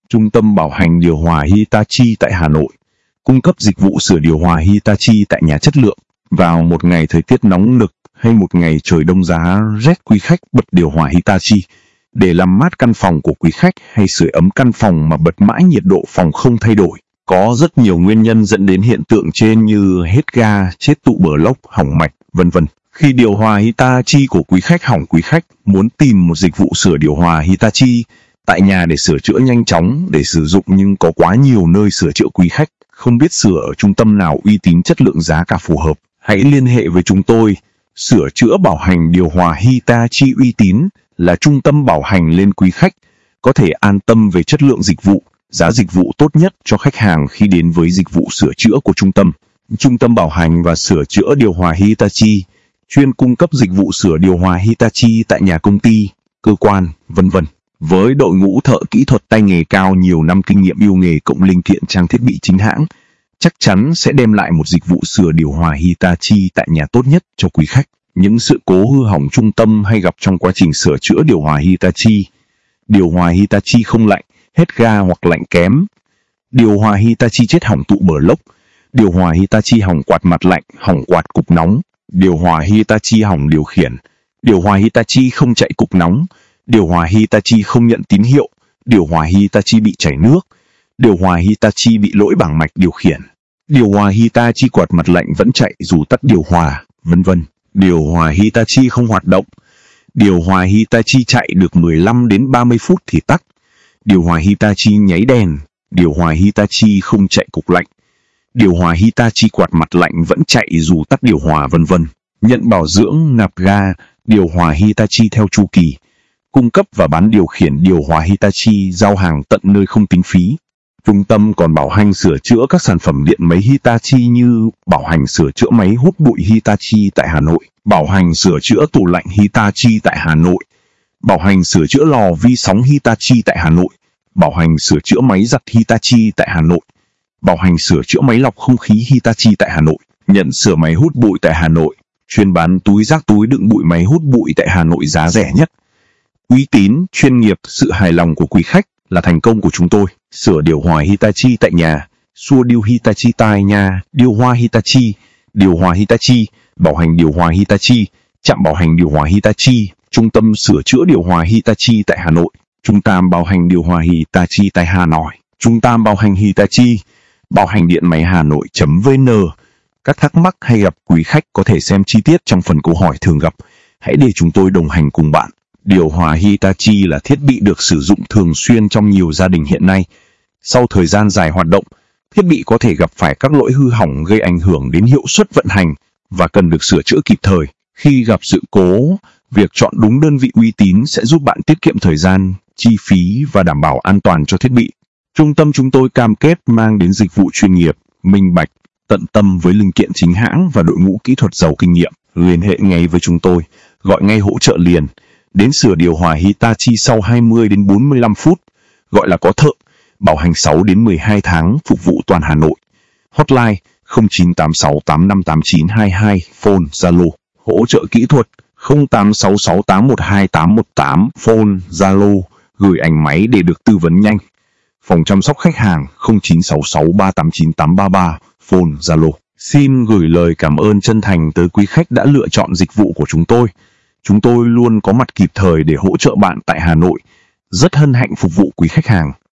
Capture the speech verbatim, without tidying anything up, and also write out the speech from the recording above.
Trung tâm bảo hành điều hòa Hitachi tại Hà Nội, cung cấp dịch vụ sửa điều hòa Hitachi tại nhà chất lượng. Vào một ngày thời tiết nóng nực hay một ngày trời đông giá rét, quý khách bật điều hòa Hitachi để làm mát căn phòng của quý khách, hay sưởi ấm căn phòng mà bật mãi nhiệt độ phòng không thay đổi. Có rất nhiều nguyên nhân dẫn đến hiện tượng trên như hết ga, chết tụ bờ lốc, hỏng mạch, vân vân. Khi điều hòa Hitachi của quý khách hỏng, quý khách muốn tìm một dịch vụ sửa điều hòa Hitachi tại nhà để sửa chữa nhanh chóng để sử dụng, nhưng có quá nhiều nơi sửa chữa, quý khách không biết sửa ở trung tâm nào uy tín, chất lượng, giá cả phù hợp. Hãy liên hệ với chúng tôi. Sửa chữa bảo hành điều hòa Hitachi uy tín là trung tâm bảo hành lên quý khách có thể an tâm về chất lượng dịch vụ, giá dịch vụ tốt nhất cho khách hàng khi đến với dịch vụ sửa chữa của trung tâm. Trung tâm bảo hành và sửa chữa điều hòa Hitachi chuyên cung cấp dịch vụ sửa điều hòa Hitachi tại nhà, công ty, cơ quan, vân vân. Với đội ngũ thợ kỹ thuật tay nghề cao, nhiều năm kinh nghiệm yêu nghề cộng linh kiện trang thiết bị chính hãng, chắc chắn sẽ đem lại một dịch vụ sửa điều hòa Hitachi tại nhà tốt nhất cho quý khách. Những sự cố hư hỏng trung tâm hay gặp trong quá trình sửa chữa điều hòa Hitachi: điều hòa Hitachi không lạnh, hết ga hoặc lạnh kém, điều hòa Hitachi chết hỏng tụ bờ lốc, điều hòa Hitachi hỏng quạt mặt lạnh, hỏng quạt cục nóng, điều hòa Hitachi hỏng điều khiển, điều hòa Hitachi không chạy cục nóng, điều hòa Hitachi không nhận tín hiệu, điều hòa Hitachi bị chảy nước, điều hòa Hitachi bị lỗi bảng mạch điều khiển, điều hòa Hitachi quạt mặt lạnh vẫn chạy dù tắt điều hòa, vân vân. Điều hòa Hitachi không hoạt động, điều hòa Hitachi chạy được mười lăm đến ba mươi phút thì tắt, điều hòa Hitachi nháy đèn, điều hòa Hitachi không chạy cục lạnh, điều hòa Hitachi quạt mặt lạnh vẫn chạy dù tắt điều hòa, vân vân. Nhận bảo dưỡng, nạp ga, điều hòa Hitachi theo chu kỳ. Cung cấp và bán điều khiển điều hòa Hitachi, giao hàng tận nơi không tính phí. Trung tâm còn bảo hành sửa chữa các sản phẩm điện máy Hitachi như bảo hành sửa chữa máy hút bụi Hitachi tại Hà Nội, bảo hành sửa chữa tủ lạnh Hitachi tại Hà Nội, bảo hành sửa chữa lò vi sóng Hitachi tại Hà Nội, bảo hành sửa chữa máy giặt Hitachi tại Hà Nội, bảo hành sửa chữa máy lọc không khí Hitachi tại Hà Nội. Nhận sửa máy hút bụi tại Hà Nội, chuyên bán túi rác, túi đựng bụi, máy hút bụi tại Hà Nội, giá rẻ nhất. Uy tín, chuyên nghiệp, sự hài lòng của quý khách là thành công của chúng tôi. Sửa điều hòa Hitachi tại nhà, xua điêu Hitachi tại nhà, điều hòa Hitachi, điều hòa Hitachi, bảo hành điều hòa Hitachi, trạm bảo hành điều hòa Hitachi, trung tâm sửa chữa điều hòa Hitachi tại Hà Nội, trung tâm bảo hành điều hòa Hitachi tại Hà Nội, trung tâm bảo hành Hitachi, bảo hành điện máy Hà Nội.vn. Các thắc mắc hay gặp quý khách có thể xem chi tiết trong phần câu hỏi thường gặp. Hãy để chúng tôi đồng hành cùng bạn. Điều hòa Hitachi là thiết bị được sử dụng thường xuyên trong nhiều gia đình hiện nay. Sau thời gian dài hoạt động, thiết bị có thể gặp phải các lỗi hư hỏng gây ảnh hưởng đến hiệu suất vận hành và cần được sửa chữa kịp thời. Khi gặp sự cố, việc chọn đúng đơn vị uy tín sẽ giúp bạn tiết kiệm thời gian, chi phí và đảm bảo an toàn cho thiết bị. Trung tâm chúng tôi cam kết mang đến dịch vụ chuyên nghiệp, minh bạch, tận tâm với linh kiện chính hãng và đội ngũ kỹ thuật giàu kinh nghiệm. Liên hệ ngay với chúng tôi, gọi ngay hỗ trợ liền. Đến sửa điều hòa Hitachi sau hai mươi đến bốn mươi lăm phút, gọi là có thợ, bảo hành sáu đến mười hai tháng, phục vụ toàn Hà Nội. Hotline không chín tám sáu tám năm tám chín hai hai, phone Zalo. Hỗ trợ kỹ thuật không tám sáu sáu tám một hai tám một tám, phone Zalo. Gửi ảnh máy để được tư vấn nhanh. Phòng chăm sóc khách hàng không chín sáu sáu ba tám chín tám ba ba, phone Zalo. Xin gửi lời cảm ơn chân thành tới quý khách đã lựa chọn dịch vụ của chúng tôi. Chúng tôi luôn có mặt kịp thời để hỗ trợ bạn tại Hà Nội. Rất hân hạnh phục vụ quý khách hàng.